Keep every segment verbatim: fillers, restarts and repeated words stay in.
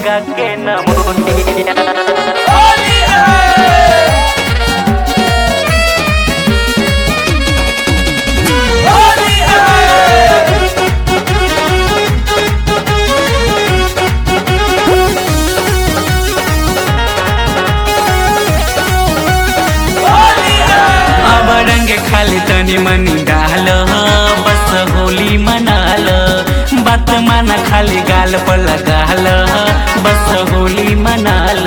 लइका के नमूनिया। अब रंग खाली तनी मनी डाल, बस होली मनाल। बात माना खाली गाल पर लगाल, बस होली मनाल।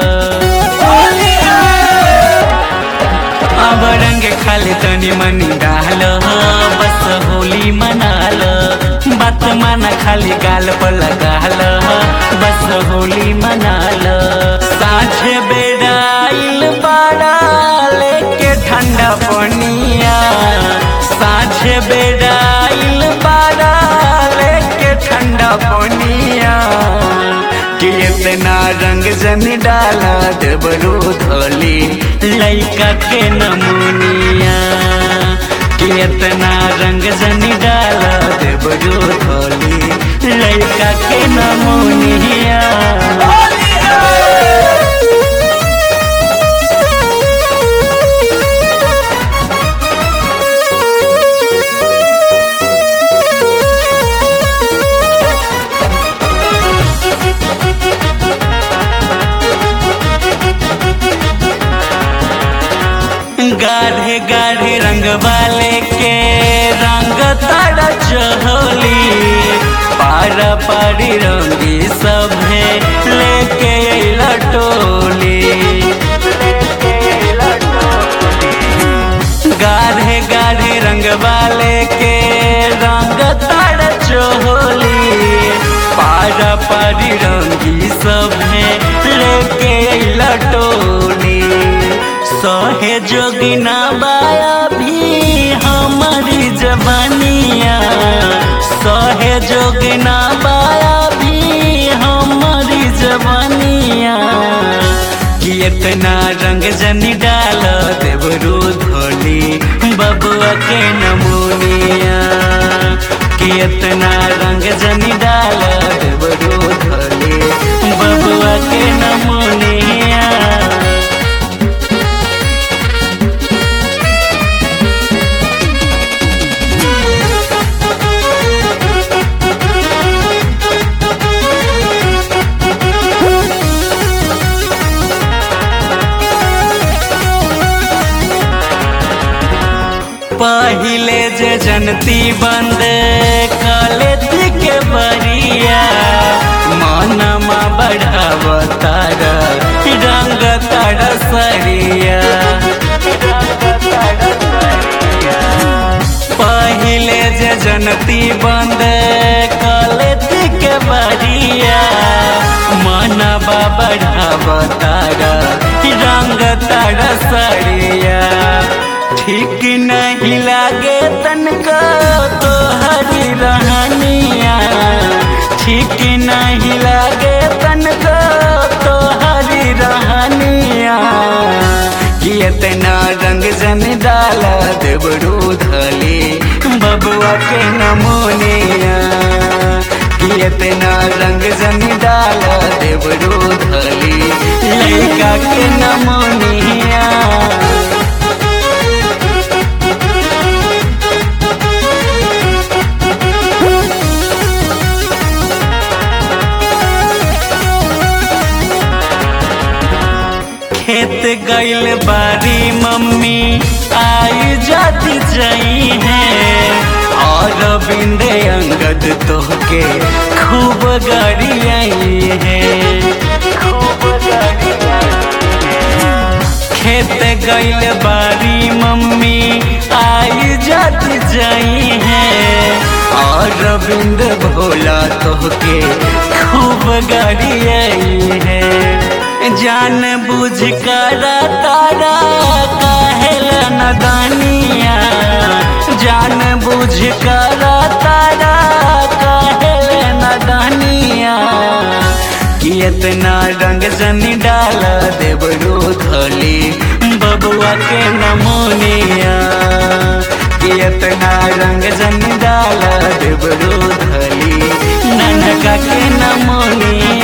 अब रंग खाली तनी मनी डाल, बस होली मनाल। बात माना खाली गाल पर लगाल, बस होली मनाल। साझे बेड़ाइल बाड़ा लेके ठंडा पनिया, साझे बेड़ाइल बाड़ा लेके ठंडा पनिया। कि इतना रंग जन डाला देबरू धोली लइका के नमूनिया। कि इतना रंग जन डाला देबरू धोली लइका के नमूनिया। गाढ़े गाढ़े रंग वाले के रंग तारा चहोली, पारा पारी रंगी सभे लेके लटोली। गाढ़े गाढ़े रंग वाले के रंग तारा चहोली, पारा पारी रंगी सभे लेके लटोली। सहे जोगिना बाया भी हमारी जवानिया, सहे जोगिना बाया भी हमारी जवानिया। कि इतना रंग जनी डाल देबरू धोली बबुआ के नमूनिया। कि इतना रंग जनी डाल देबरू धोली बबुआ के नमूनिया। पहिले जे जनती बंद कॉलेज के बरिया, मानमा बढ़ावतार रंग तारा सरिया। पहिले जे जनती बंद कॉलेज के बरिया, मानमा बढ़ावतार रंग तारा सरिया। ठीक नहीं लागे तनका तो हरी रहनिया, ठीक नहीं लागे तनका तो हरी रहनिया। कि इतना रंग जन डाला देबरू धोली बबुआ के नमूनिया। कि इतना रंग जन डाला देबरू धोली लइका के नमूनिया। खेत गइल बारी मम्मी आई जाती जाई है, और बिंदे अंगद तोहके खूब गाड़ी आई है, खूब गाड़ी आई है। खेत गइल बारी मम्मी आई जाती जाई है, और बिंद भोला तोहके खूब गाड़ी आई है। जान बुझ कर तारा काहेल नदानिया, जान बुझ कर तारा काहेल नदानिया। कि इतना रंग जनी डाल देबरू धोली बबुआ के नमूनिया। कि इतना रंग जनी डाल देबरू धोली ननका के नमूनिया।